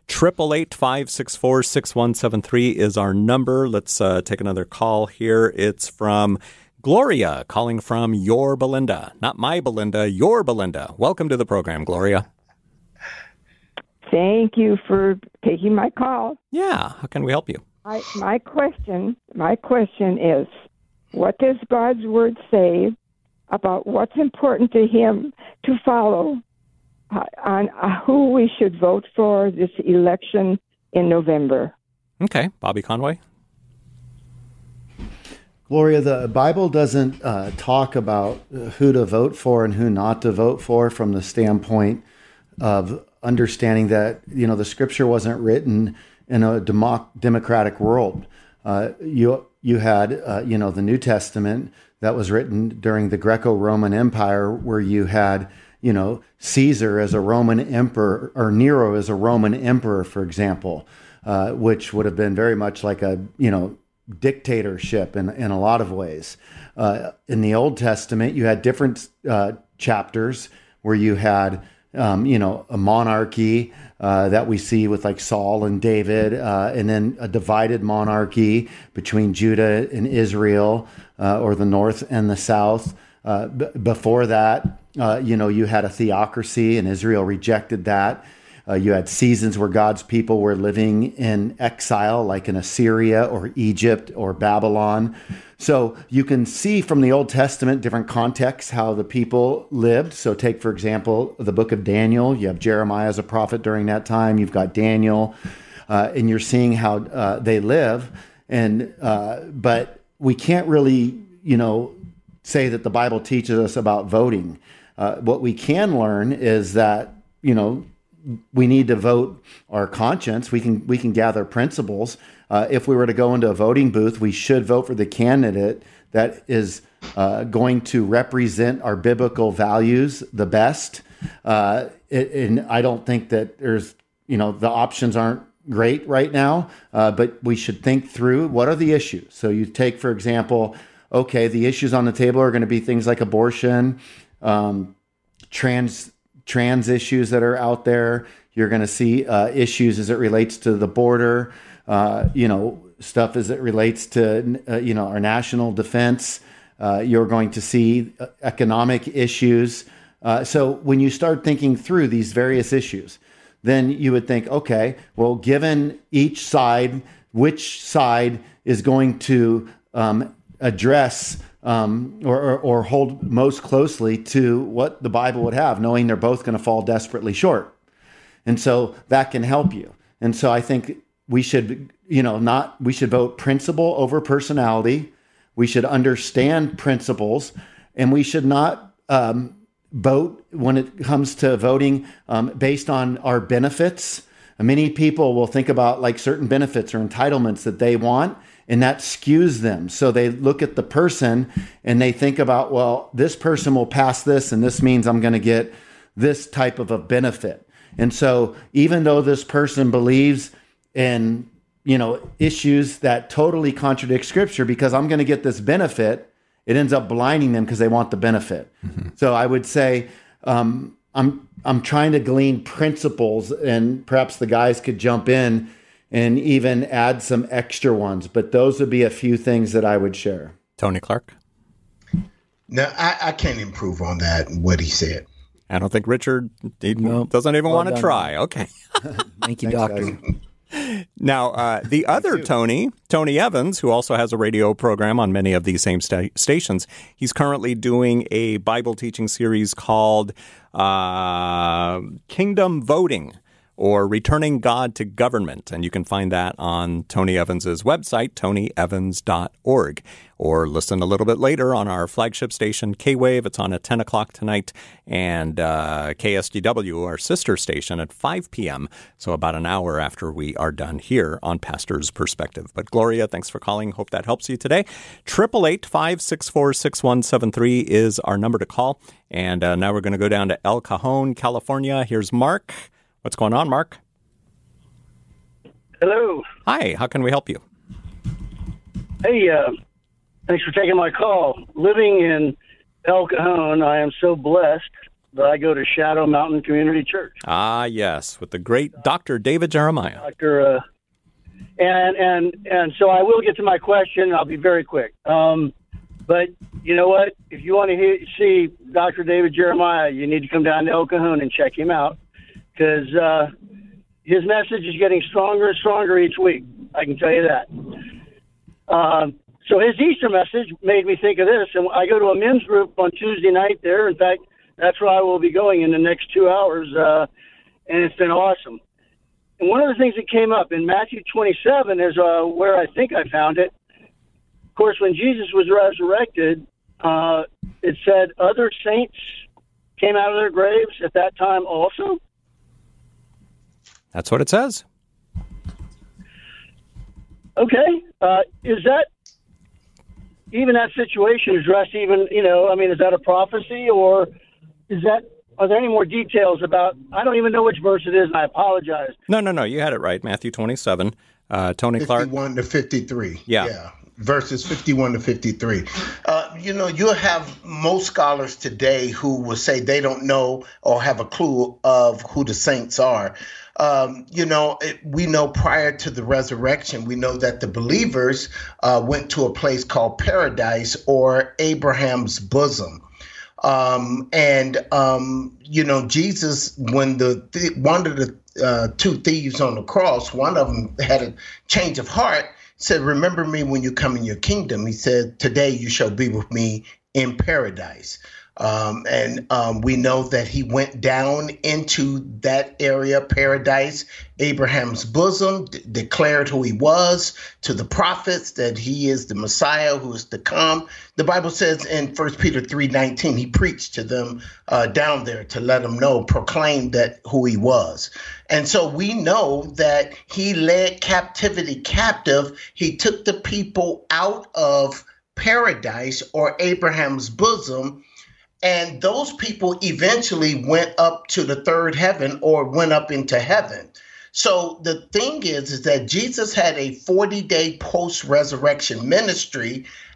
[SPEAKER 2] 888-564-6173 is our number. Let's take another call here. It's from Gloria, calling from your Belinda. Not my Belinda, your Belinda. Welcome to the program, Gloria.
[SPEAKER 9] Thank you for taking my call.
[SPEAKER 2] Yeah, how can we help you?
[SPEAKER 9] My question is, what does God's Word say about what's important to Him to follow on who we should vote for this election in November?
[SPEAKER 2] Okay, Bobby Conway.
[SPEAKER 4] Gloria, the Bible doesn't talk about who to vote for and who not to vote for from the standpoint of understanding that, the Scripture wasn't written in a democratic world. You had, the New Testament that was written during the Greco-Roman Empire, where you had, Caesar as a Roman emperor, or Nero as a Roman emperor, for example, which would have been very much like a, dictatorship in a lot of ways. In the Old Testament, you had different chapters where you had, a monarchy that we see with like Saul and David, and then a divided monarchy between Judah and Israel, or the North and the South. Before that, you had a theocracy, and Israel rejected that. You had seasons where God's people were living in exile, like in Assyria or Egypt or Babylon. So you can see from the Old Testament different contexts how the people lived. So take, for example, the book of Daniel. You have Jeremiah as a prophet during that time. You've got Daniel, and you're seeing how they live. And but we can't really, say that the Bible teaches us about voting. What we can learn is that, we need to vote our conscience. We can gather principles. If we were to go into a voting booth, we should vote for the candidate that is going to represent our biblical values the best. And I don't think that there's, the options aren't great right now, but we should think through what are the issues. So you take, for example, okay, the issues on the table are going to be things like abortion, trans issues that are out there. You're going to see issues as it relates to the border, stuff as it relates to, our national defense. You're going to see economic issues. So when you start thinking through these various issues, then you would think, okay, well, given each side, which side is going to address or hold most closely to what the Bible would have, knowing they're both going to fall desperately short. And so that can help you. And so I think we should, we should vote principle over personality. We should understand principles, and we should not vote when it comes to voting based on our benefits. Many people will think about like certain benefits or entitlements that they want, and that skews them. So they look at the person and they think about, well, this person will pass this, and this means I'm going to get this type of a benefit. And so even though this person believes in, issues that totally contradict Scripture, because I'm going to get this benefit, it ends up blinding them because they want the benefit. Mm-hmm. So I would say I'm trying to glean principles, and perhaps the guys could jump in and even add some extra ones. But those would be a few things that I would share.
[SPEAKER 2] Tony Clark?
[SPEAKER 5] No, I can't improve on that, what he said.
[SPEAKER 2] I don't think Richard doesn't even want to try. Okay.
[SPEAKER 3] Thank you, Doctor.
[SPEAKER 2] Now, the other Tony Evans, who also has a radio program on many of these same stations, he's currently doing a Bible teaching series called Kingdom Voting, or Returning God to Government. And you can find that on Tony Evans's website, tonyevans.org. Or listen a little bit later on our flagship station, K-Wave. It's on at 10 o'clock tonight. And KSDW, our sister station, at 5 p.m. So about an hour after we are done here on Pastor's Perspective. But Gloria, thanks for calling. Hope that helps you today. 888-564-6173 is our number to call. And now we're going to go down to El Cajon, California. Here's Mark. What's going on, Mark?
[SPEAKER 10] Hello.
[SPEAKER 2] Hi, how can we help you?
[SPEAKER 10] Hey, thanks for taking my call. Living in El Cajon, I am so blessed that I go to Shadow Mountain Community Church.
[SPEAKER 2] Ah, yes, with the great Dr. David Jeremiah.
[SPEAKER 10] And so I will get to my question. I'll be very quick. But you know what? If you want to see Dr. David Jeremiah, you need to come down to El Cajon and check him out, because his message is getting stronger and stronger each week. I can tell you that. So his Easter message made me think of this, and I go to a men's group on Tuesday night there. In fact, that's where I will be going in the next 2 hours, and it's been awesome. And one of the things that came up in Matthew 27 is where I think I found it. Of course, when Jesus was resurrected, it said other saints came out of their graves at that time also.
[SPEAKER 2] That's what it says.
[SPEAKER 10] Okay. Is that, even that situation addressed even, is that a prophecy, or are there any more details about, I don't even know which verse it is, and I apologize.
[SPEAKER 2] No, you had it right. Matthew 27. Tony Clark.
[SPEAKER 5] 51 to 53.
[SPEAKER 2] Yeah.
[SPEAKER 5] Verses 51 to 53. You'll have most scholars today who will say they don't know or have a clue of who the saints are. We know prior to the resurrection, we know that the believers went to a place called paradise, or Abraham's bosom. Jesus, when one of the two thieves on the cross, one of them had a change of heart, said, "Remember me when you come in your kingdom." He said, "Today you shall be with me in paradise." We know that he went down into that area, paradise, Abraham's bosom, declared who he was to the prophets, that he is the Messiah who is to come. The Bible says in 1 Peter 3:19, he preached to them down there to let them know, proclaim that who he was. And so we know that he led captivity captive. He took the people out of paradise, or Abraham's bosom, and those people eventually went up to the third heaven, or went up into heaven. So the thing is that Jesus had a 40-day post-resurrection ministry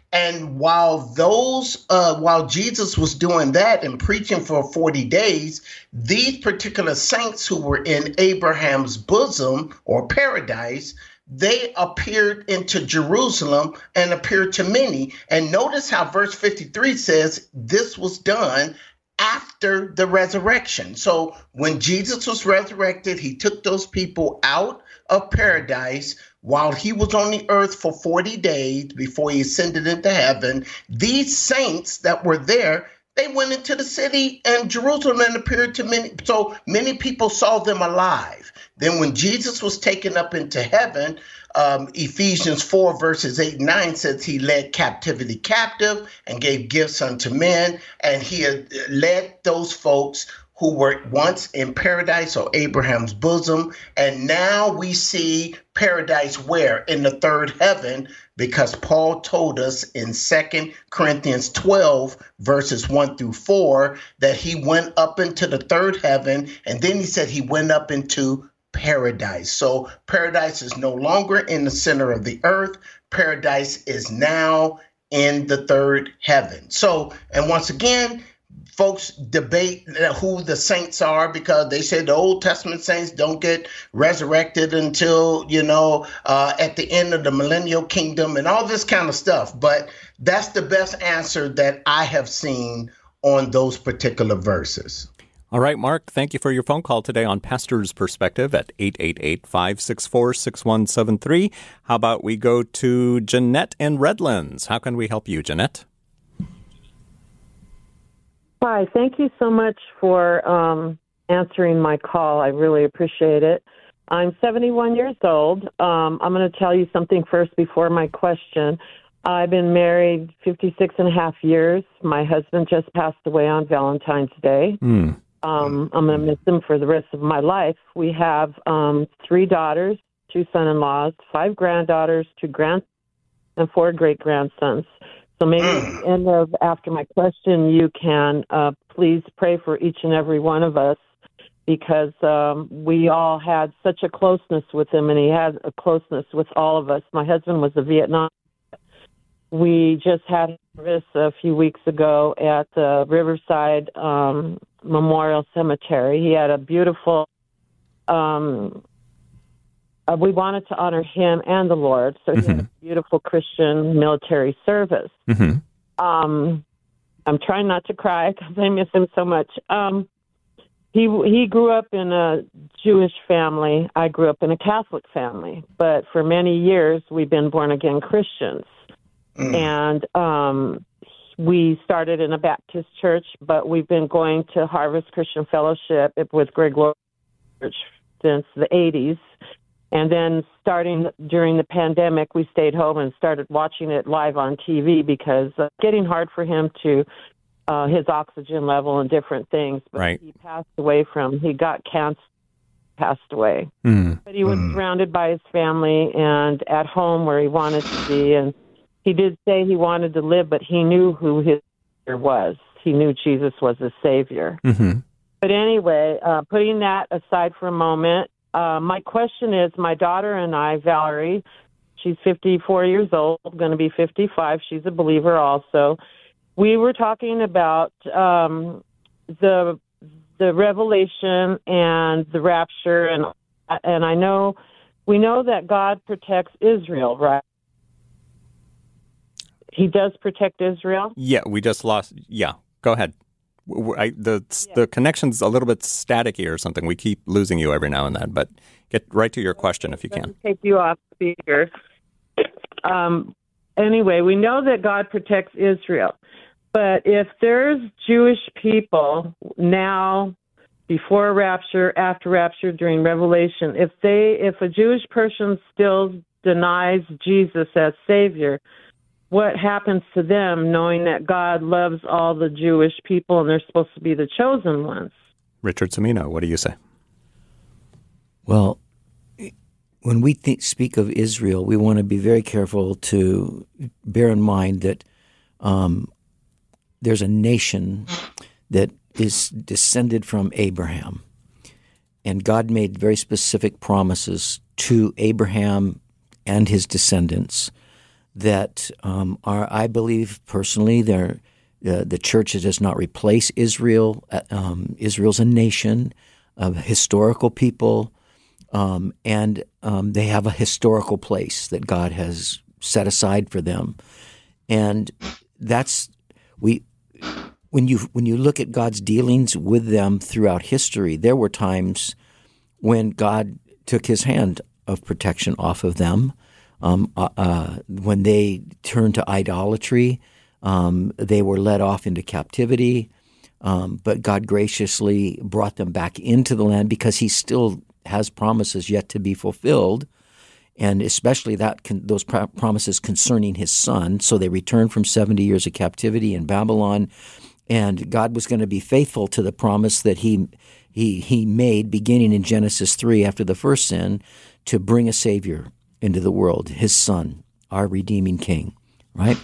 [SPEAKER 5] And while Jesus was doing that and preaching for 40 days, these particular saints who were in Abraham's bosom or paradise, they appeared into Jerusalem and appeared to many. And notice how verse 53 says this was done after the resurrection. So when Jesus was resurrected, he took those people out of paradise while he was on the earth for 40 days before he ascended into heaven. These saints that were there, they went into the city and Jerusalem and appeared to many. So many people saw them alive. Then when Jesus was taken up into heaven, Ephesians 4 verses 8 and 9 says he led captivity captive and gave gifts unto men. And he had led those folks who were once in paradise or Abraham's bosom. And now we see paradise where? In the third heaven, because Paul told us in 2 Corinthians 12, verses 1 through 4, that he went up into the third heaven. And then he said he went up into paradise. So paradise is no longer in the center of the earth. Paradise is now in the third heaven. So, and once again, folks debate who the saints are because they say the Old Testament saints don't get resurrected until, at the end of the millennial kingdom and all this kind of stuff. But that's the best answer that I have seen on those particular verses.
[SPEAKER 2] All right, Mark, thank you for your phone call today on Pastor's Perspective at 888-564-6173. How about we go to Jeanette in Redlands? How can we help you, Jeanette?
[SPEAKER 11] Hi, thank you so much for answering my call. I really appreciate it. I'm 71 years old. I'm going to tell you something first before my question. I've been married 56 and a half years. My husband just passed away on Valentine's Day. I'm going to miss him for the rest of my life. We have 3 daughters, 2 son-in-laws, 5 granddaughters, 2 grandsons, and 4 great-grandsons. So maybe at the end of after my question, you can please pray for each and every one of us because we all had such a closeness with him, and he had a closeness with all of us. My husband was a Vietnam. We just had service a few weeks ago at the Riverside Memorial Cemetery. He had a beautiful. We wanted to honor him and the Lord, so he had a beautiful Christian military service. I'm trying not to cry because I miss him so much. He grew up in a Jewish family. I grew up in a Catholic family, but for many years we've been born-again Christians. And we started in a Baptist church, but we've been going to Harvest Christian Fellowship with Greg Laurie Church since the 80s. And then starting during the pandemic, we stayed home and started watching it live on TV because it's getting hard for him to his oxygen level and different things. But he passed away he got cancer, passed away. But he was surrounded by his family and at home where he wanted to be. And he did say he wanted to live, but he knew who his Savior was. He knew Jesus was his Savior. But anyway, putting that aside for a moment, my question is, my daughter and I, Valerie, she's 54 years old, going to be 55. She's a believer also. We were talking about the revelation and the rapture, and we know that God protects Israel, right? He does protect Israel?
[SPEAKER 2] Yeah, we just lost. Yeah, go ahead. The connection's a little bit staticky or something. We keep losing you every now and then, but get right to your question if you can.
[SPEAKER 11] Take you off speaker. Anyway, we know that God protects Israel, but if there's Jewish people now, before rapture, after rapture, during Revelation, if a Jewish person still denies Jesus as Savior, what happens to them knowing that God loves all the Jewish people and they're supposed to be the chosen ones?
[SPEAKER 2] Richard Cimino, what do you say?
[SPEAKER 3] Well, when we speak of Israel, we want to be very careful to bear in mind that there's a nation that is descended from Abraham. And God made very specific promises to Abraham and his descendants that are, I believe personally, the church does not replace Israel. Israel's a nation of historical people, and they have a historical place that God has set aside for them. And that's when you look at God's dealings with them throughout history, there were times when God took his hand of protection off of them. When they turned to idolatry, they were led off into captivity, but God graciously brought them back into the land because he still has promises yet to be fulfilled, and especially those promises concerning his son. So they returned from 70 years of captivity in Babylon, and God was going to be faithful to the promise that he made beginning in Genesis 3 after the first sin to bring a Savior into the world, his son, our redeeming king, right?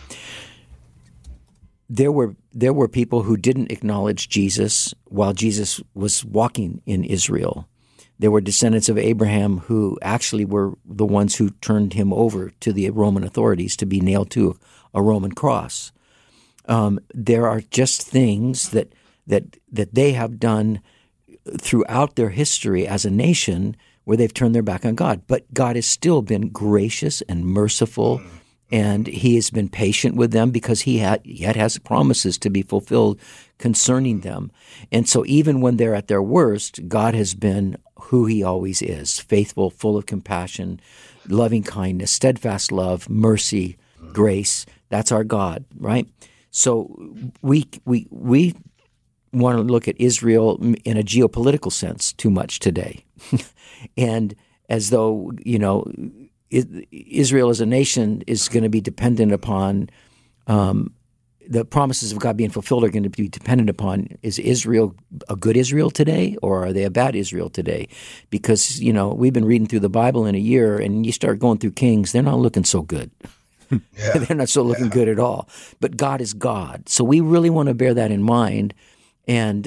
[SPEAKER 3] There were people who didn't acknowledge Jesus while Jesus was walking in Israel. There were descendants of Abraham who actually were the ones who turned him over to the Roman authorities to be nailed to a Roman cross. There are just things that they have done throughout their history as a nation where they've turned their back on God. But God has still been gracious and merciful, and he has been patient with them because he yet has promises to be fulfilled concerning them. And so even when they're at their worst, God has been who he always is, faithful, full of compassion, loving kindness, steadfast love, mercy, grace. That's our God, right? So we want to look at Israel in a geopolitical sense too much today. And as though, Israel as a nation is going to be dependent upon the promises of God being fulfilled are going to be dependent upon, is Israel a good Israel today, or are they a bad Israel today? Because, we've been reading through the Bible in a year, and you start going through Kings, they're not looking so good. Yeah. They're not so looking good at all. But God is God. So we really want to bear that in mind. And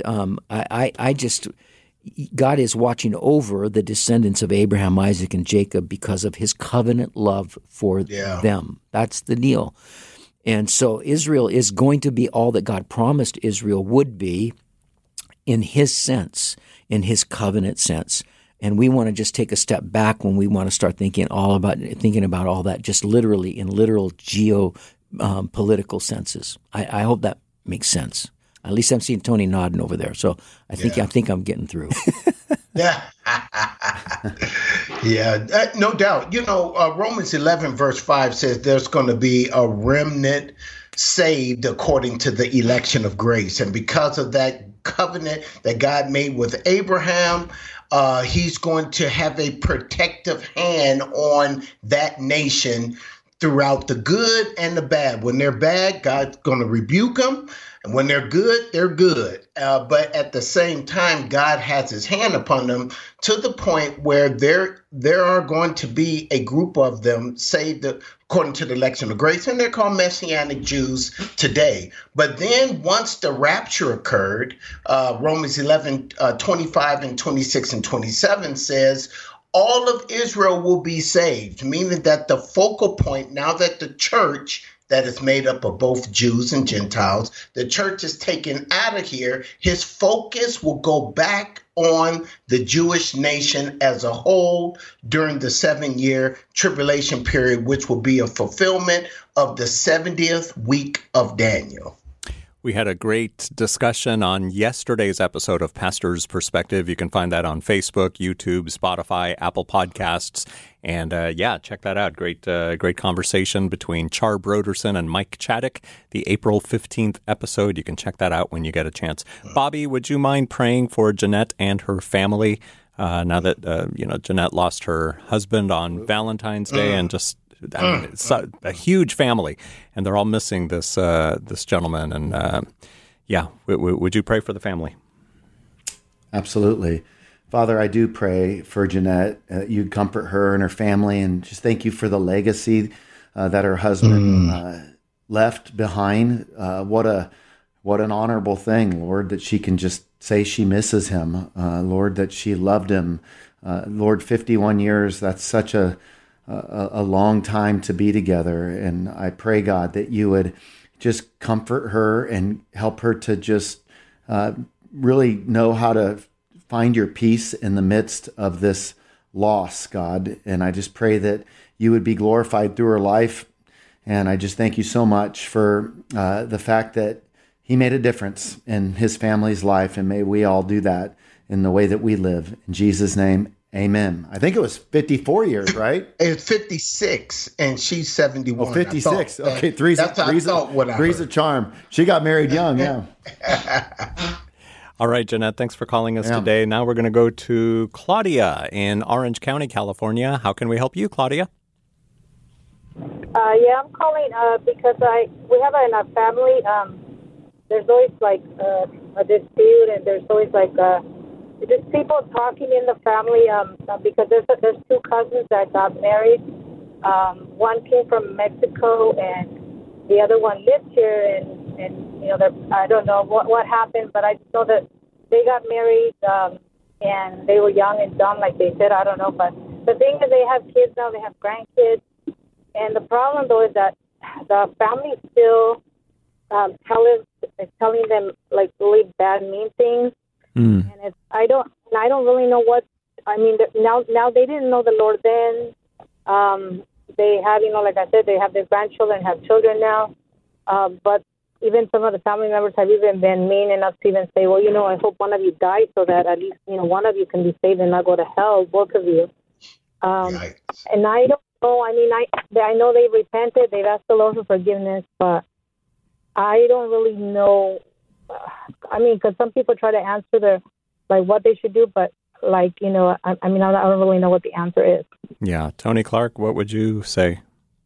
[SPEAKER 3] God is watching over the descendants of Abraham, Isaac, and Jacob because of his covenant love for them. That's the deal. And so Israel is going to be all that God promised Israel would be in his sense, in his covenant sense. And we want to just take a step back when we want to start thinking about all that just literally in literal political senses. I hope that makes sense. At least I'm seeing Tony nodding over there, so I think I'm getting through.
[SPEAKER 5] Yeah, no doubt. Romans 11 verse 5 says there's going to be a remnant saved according to the election of grace, and because of that covenant that God made with Abraham, he's going to have a protective hand on that nation throughout the good and the bad. When they're bad, God's going to rebuke them. And when they're good, they're good. But at the same time, God has his hand upon them to the point where there are going to be a group of them saved according to the election of grace, and they're called Messianic Jews today. But then once the rapture occurred, Romans 11, 25 and 26 and 27 says, all of Israel will be saved, meaning that the focal point, now that the church that is made up of both Jews and Gentiles, the church is taken out of here, his focus will go back on the Jewish nation as a whole during the 7-year tribulation period, which will be a fulfillment of the 70th week of Daniel.
[SPEAKER 2] We had a great discussion on yesterday's episode of Pastor's Perspective. You can find that on Facebook, YouTube, Spotify, Apple Podcasts. And check that out. Great conversation between Char Broderson and Mike Chaddick, the April 15th episode. You can check that out when you get a chance. Bobby, would you mind praying for Jeanette and her family now that Jeanette lost her husband on Valentine's Day, and just it's a huge family, and they're all missing this gentleman. And would you pray for the family?
[SPEAKER 4] Absolutely. Father, I do pray for Jeanette. You'd comfort her and her family, and just thank you for the legacy that her husband left behind. What an honorable thing, Lord, that she can just say she misses him. Lord, that she loved him. Lord, 51 years, that's such a a long time to be together. And I pray, God, that you would just comfort her and help her to just really know how to find your peace in the midst of this loss, God. And I just pray that you would be glorified through her life. And I just thank you so much for the fact that he made a difference in his family's life. And may we all do that in the way that we live. In Jesus' name, amen. I think it was 54 years, right?
[SPEAKER 5] It's 56, and she's 71.
[SPEAKER 4] Oh, 56. Okay, three's a charm. She got married young, yeah.
[SPEAKER 2] All right, Jeanette, thanks for calling us today. Now we're going to go to Claudia in Orange County, California. How can we help you, Claudia?
[SPEAKER 12] I'm calling because we have in our family, there's always like a dispute, and there's always like just people talking in the family because there's two cousins that got married. One came from Mexico, and the other one lives here, and you know, I don't know what happened, but I just know that they got married and they were young and dumb, like they said. I don't know, but the thing is, they have kids now, they have grandkids, and the problem though is that the family still telling them like really bad, mean things, and I don't really know what. I mean, now they didn't know the Lord then. They have, you know, like I said, they have their grandchildren, have children now, but even some of the family members have even been mean enough to even say, well, you know, I hope one of you dies so that at least, you know, one of you can be saved and not go to hell, both of you. And I don't know. I mean, I know they've repented. They've asked the Lord for forgiveness, but I don't really know. I mean, because some people try to answer what they should do, but I don't really know what the answer is.
[SPEAKER 2] Yeah. Tony Clark, what would you say?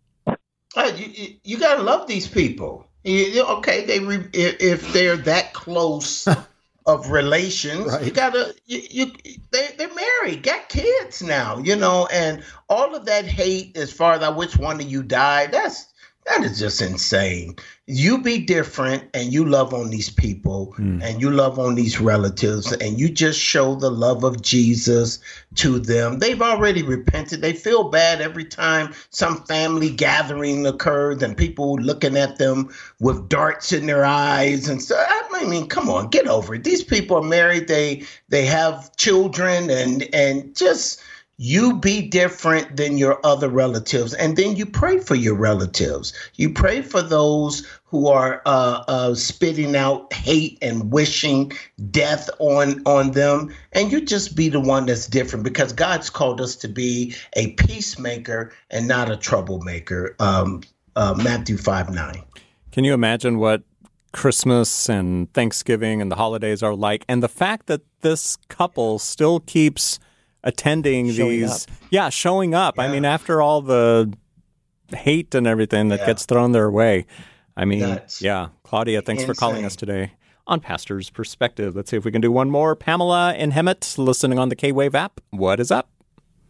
[SPEAKER 5] You got to love these people. Okay, if they're that close of relations, right. You gotta. They're married, got kids now, you know, and all of that hate as far as which one of you died. That is just insane. You be different, and you love on these people, and you love on these relatives, and you just show the love of Jesus to them. They've already repented. They feel bad every time some family gathering occurs and people looking at them with darts in their eyes and stuff. I mean, come on, get over it. These people are married. They have children, and just. You be different than your other relatives, and then you pray for your relatives. You pray for those who are spitting out hate and wishing death on them, and you just be the one that's different, because God's called us to be a peacemaker and not a troublemaker. Matthew 5:9. Can you imagine what Christmas and Thanksgiving and the holidays are like, and the fact that this couple still keeps attending showing up. Yeah. I mean, after all the hate and everything that gets thrown their way. I mean, Claudia, thanks for calling us today on Pastor's Perspective. Let's see if we can do one more. Pamela in Hemet, listening on the K-Wave app. What is up?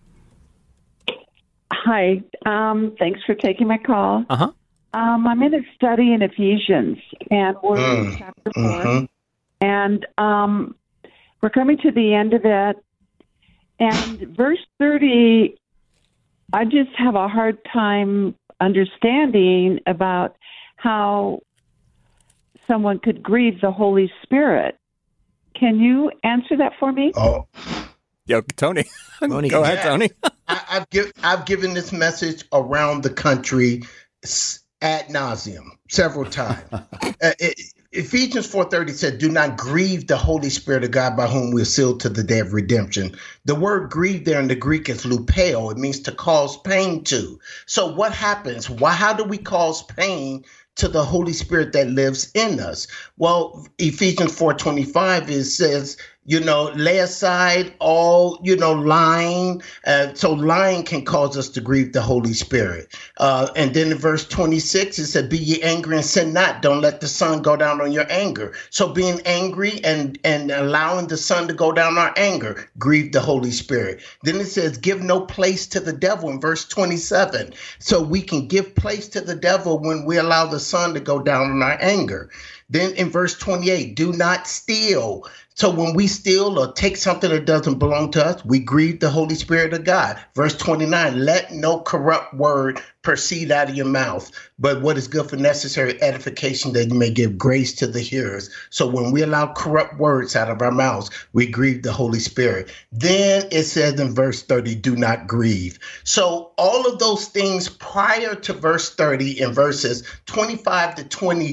[SPEAKER 13] Hi. Thanks for taking my call. I'm in a study in Ephesians, and we're in chapter 4. And we're coming to the end of it. And verse 30, I just have a hard time understanding about how someone could grieve the Holy Spirit. Can you answer that for me?
[SPEAKER 5] Oh,
[SPEAKER 2] yo, Tony. Go ahead, Tony.
[SPEAKER 5] I've given this message around the country ad nauseum several times. Ephesians 4:30 said, do not grieve the Holy Spirit of God by whom we are sealed to the day of redemption. The word grieve there in the Greek is lupeo. It means to cause pain to. So what happens? How do we cause pain to the Holy Spirit that lives in us? Well, Ephesians 4:25 says, lay aside all, lying. So lying can cause us to grieve the Holy Spirit. And then in verse 26, it said, be ye angry and sin not. Don't let the sun go down on your anger. So being angry and allowing the sun to go down our anger, grieve the Holy Spirit. Then it says, give no place to the devil in verse 27. So we can give place to the devil when we allow the sun to go down on our anger. Then in verse 28, do not steal. So when we steal or take something that doesn't belong to us, we grieve the Holy Spirit of God. Verse 29, let no corrupt word proceed out of your mouth, but what is good for necessary edification, that you may give grace to the hearers. So when we allow corrupt words out of our mouths, we grieve the Holy Spirit. Then it says in verse 30, do not grieve. So all of those things prior to verse 30 in verses 25 to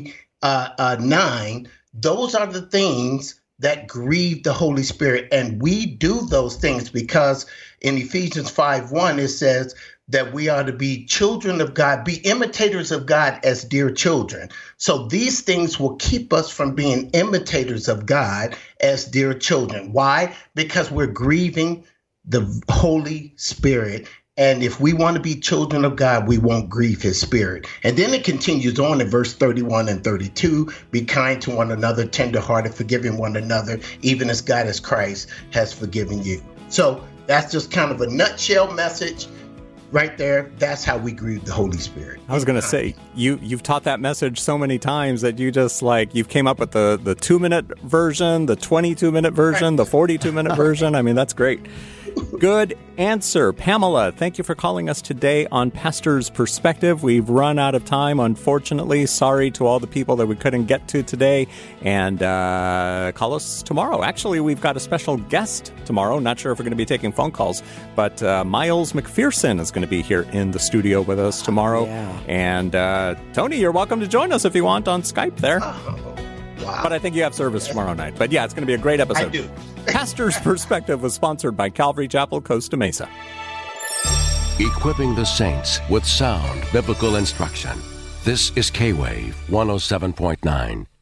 [SPEAKER 5] 29, those are the things that grieve the Holy Spirit. And we do those things because in Ephesians 5:1, it says that we are to be children of God, be imitators of God as dear children. So these things will keep us from being imitators of God as dear children. Why? Because we're grieving the Holy Spirit. And if we want to be children of God, we won't grieve his spirit. And then it continues on in verse 31 and 32, be kind to one another, tenderhearted, forgiving one another, even as God as Christ has forgiven you. So that's just kind of a nutshell message right there. That's how we grieve the Holy Spirit.
[SPEAKER 2] I was going to say, you've taught that message so many times that you just you've came up with the 2-minute version, the 22-minute version, the 42-minute version. I mean, that's great. Good answer. Pamela, thank you for calling us today on Pastor's Perspective. We've run out of time, unfortunately. Sorry to all the people that we couldn't get to today. And call us tomorrow. Actually, we've got a special guest tomorrow. Not sure if we're going to be taking phone calls, but Miles McPherson is going to be here in the studio with us tomorrow. Yeah. And Tony, you're welcome to join us if you want on Skype there.
[SPEAKER 5] Oh, wow.
[SPEAKER 2] But I think you have service tomorrow night. But yeah, it's going to be a great episode.
[SPEAKER 5] I do.
[SPEAKER 2] Pastor's Perspective was sponsored by Calvary Chapel, Costa Mesa.
[SPEAKER 1] Equipping the saints with sound biblical instruction. This is K-Wave 107.9.